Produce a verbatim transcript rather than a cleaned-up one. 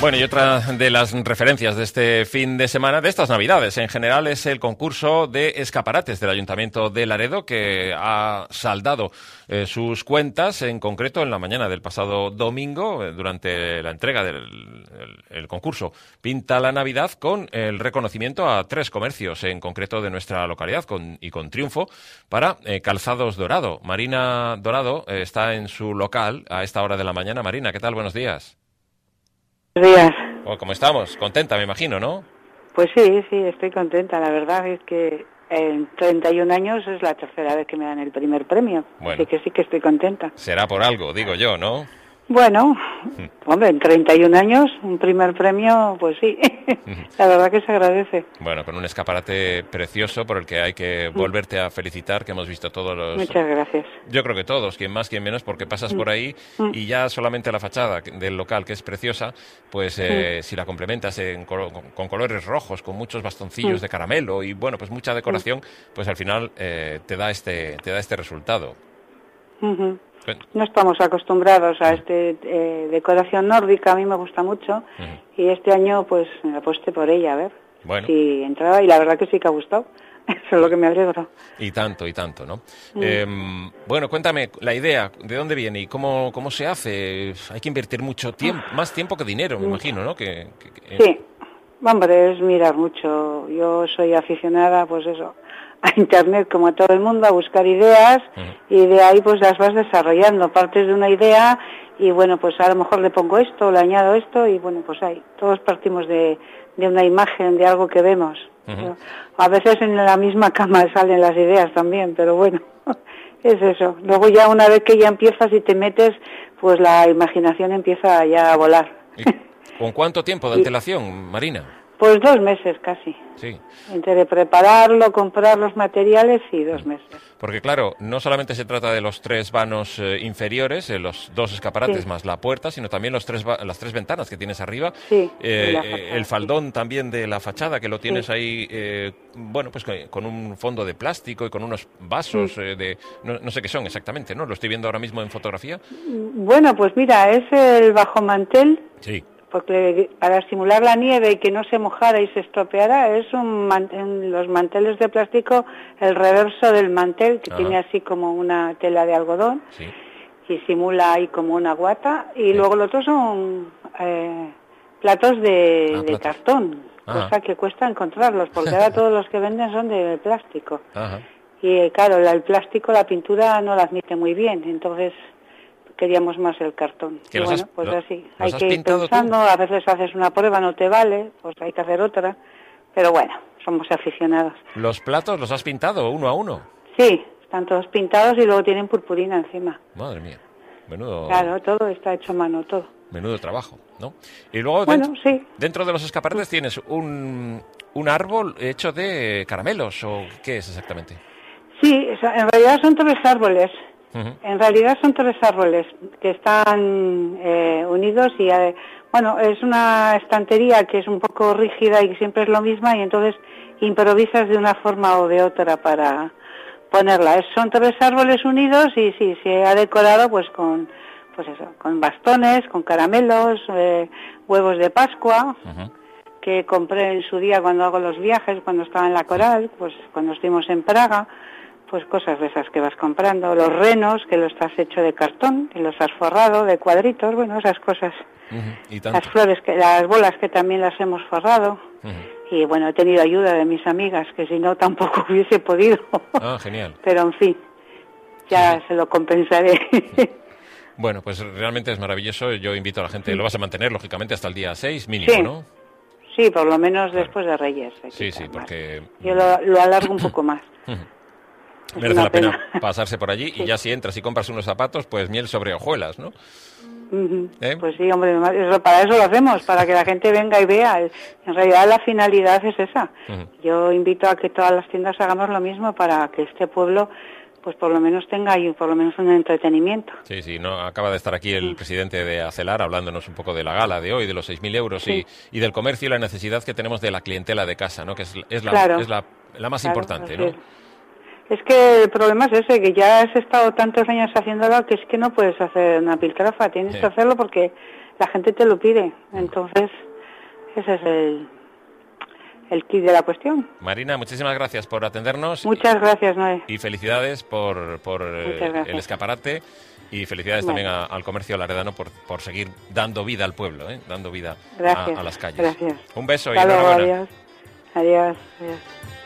Bueno, y otra de las referencias de este fin de semana, de estas Navidades en general, es el concurso de escaparates del Ayuntamiento de Laredo, que ha saldado eh, sus cuentas, en concreto en la mañana del pasado domingo, eh, durante la entrega del el, el concurso Pinta la Navidad, con el reconocimiento a tres comercios, en concreto de nuestra localidad, con, y con triunfo para eh, Calzados Dorado. Marina Dorado eh, está en su local a esta hora de la mañana. Marina, ¿qué tal? Buenos días. Buenos días. Oh, ¿cómo estamos? Contenta, me imagino, ¿no? Pues sí, sí, estoy contenta. La verdad es que en treinta y un años es la tercera vez que me dan el primer premio. Bueno, así que sí que estoy contenta. Será por algo, digo yo, ¿no? Bueno, hombre, en treinta y un años, un primer premio, pues sí, la verdad que se agradece. Bueno, con un escaparate precioso por el que hay que volverte a felicitar, que hemos visto todos los... Muchas gracias. Yo creo que todos, quien más, quien menos, porque pasas por ahí y ya solamente la fachada del local, que es preciosa, pues eh, si la complementas en colo- con colores rojos, con muchos bastoncillos de caramelo y, bueno, pues mucha decoración, pues al final eh, te da este, te da este resultado. Uh-huh. No estamos acostumbrados a este eh, decoración nórdica, a mí me gusta mucho, uh-huh. y este año pues me aposté por ella, a ver bueno. si entraba, y la verdad que sí que ha gustado, eso es lo que me alegro. Y tanto, y tanto, ¿no? Mm. Eh, bueno, cuéntame, la idea, ¿de dónde viene y cómo, cómo se hace? Hay que invertir mucho tiempo, más tiempo que dinero, me imagino, ¿no? Que, que, que... Sí, hombre, es mirar mucho, yo soy aficionada, pues eso, a internet como todo el mundo, a buscar ideas, uh-huh. y de ahí pues las vas desarrollando, partes de una idea y bueno, pues a lo mejor le pongo esto, le añado esto y bueno, pues ahí, todos partimos de, de una imagen, de algo que vemos. Uh-huh. A veces en la misma cama salen las ideas también, pero bueno, es eso. Luego ya una vez que ya empiezas y te metes, pues la imaginación empieza ya a volar. ¿Y con cuánto tiempo de antelación, Marina? Pues dos meses casi. Sí. Entre prepararlo, comprar los materiales y dos meses. Porque claro, no solamente se trata de los tres vanos eh, inferiores, eh, los dos escaparates sí. más la puerta, sino también los tres va- las tres ventanas que tienes arriba. Sí. Eh, fachada, el faldón sí. también de la fachada, que lo tienes sí. ahí, eh, bueno, pues con un fondo de plástico y con unos vasos sí. eh, de... No, no sé qué son exactamente, ¿no? Lo estoy viendo ahora mismo en fotografía. Bueno, pues mira, es el bajomantel. Sí. Porque para simular la nieve y que no se mojara y se estropeara, es un man- en los manteles de plástico, el reverso del mantel, que Ajá. tiene así como una tela de algodón, sí. y simula ahí como una guata, y sí. luego los otros son eh, platos de, ah, de cartón, Ajá. cosa que cuesta encontrarlos, porque ahora todos los que venden son de plástico. Ajá. Y claro, el plástico, la pintura no la admite muy bien, entonces... queríamos más el cartón. Y bueno, has, pues lo, así, hay que ir pensando, tú? A veces haces una prueba, no te vale, pues hay que hacer otra, pero bueno, somos aficionados. ¿Los platos los has pintado uno a uno? Sí, están todos pintados y luego tienen purpurina encima. Madre mía, menudo... Claro, todo está hecho a mano, todo. Menudo trabajo, ¿no? Y luego bueno, dentro, sí. dentro de los escaparates tienes un, un árbol hecho de caramelos, ¿o qué es exactamente? Sí, en realidad son tres árboles. Uh-huh. En realidad son tres árboles que están eh, unidos y, eh, bueno, es una estantería que es un poco rígida y siempre es lo misma y entonces improvisas de una forma o de otra para ponerla. Es, son tres árboles unidos y sí, se ha decorado pues con, pues eso, con bastones, con caramelos, eh, huevos de Pascua, uh-huh. que compré en su día cuando hago los viajes, cuando estaba en la Coral, pues cuando estuvimos en Praga. Pues cosas de esas que vas comprando, los renos, que los has hecho de cartón, y los has forrado de cuadritos, bueno, esas cosas. Uh-huh. ¿Y tanto? Las flores, que las bolas que también las hemos forrado. Uh-huh. Y bueno, he tenido ayuda de mis amigas, que si no tampoco hubiese podido. Ah, genial. Pero en fin, ya sí. se lo compensaré. Sí. Bueno, pues realmente es maravilloso. Yo invito a la gente, lo vas a mantener lógicamente hasta el día seis mínimo, sí. ¿no? Sí, por lo menos después de Reyes. Sí, sí, porque... Yo lo, lo alargo un poco más. Uh-huh. Merece la pena. pena pasarse por allí sí. y ya si entras y compras unos zapatos, pues miel sobre hojuelas, ¿no? Uh-huh. ¿Eh? Pues sí, hombre, eso, para eso lo hacemos, para que la gente venga y vea. En realidad la finalidad es esa. Uh-huh. Yo invito a que todas las tiendas hagamos lo mismo para que este pueblo, pues por lo menos tenga ahí por lo menos un entretenimiento. Sí, sí, no acaba de estar aquí el uh-huh. presidente de Acelar hablándonos un poco de la gala de hoy, de los seis mil euros sí. y, y del comercio y la necesidad que tenemos de la clientela de casa, ¿no? Que es, es, la, claro. es la, la más claro, importante, ¿no? Es. Es que el problema es ese, que ya has estado tantos años haciéndolo que es que no puedes hacer una piltrafa, tienes sí. que hacerlo porque la gente te lo pide. Entonces, ese es el, el kit de la cuestión. Marina, muchísimas gracias por atendernos. Muchas gracias, Noé. Y felicidades por, por eh, el escaparate. Y felicidades bueno. también a, al comercio laredano por, por seguir dando vida al pueblo, ¿eh? dando vida a, a las calles. Gracias. Un beso Hasta y enhorabuena. Luego, adiós. Adiós. Adiós.